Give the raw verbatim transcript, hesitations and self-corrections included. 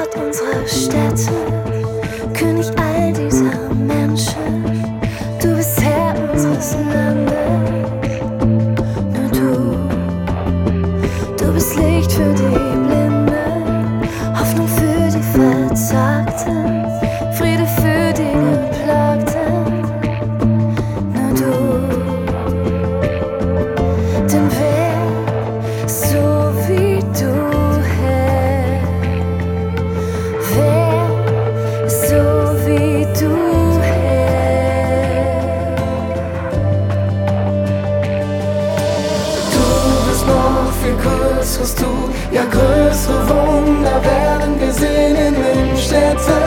Gott unserer Städte, König all dieser Menschen. Du bist Herr unseres Landes, nur du. Du bist Licht für die Blinden, Hoffnung für die Verzagten, Friede für die Geplagten, nur du. Denn wer so wie du, Herr, wer so wie du, Herr. Du bist noch viel größeres Du, ja größere Wunder werden gesehen in den Städten.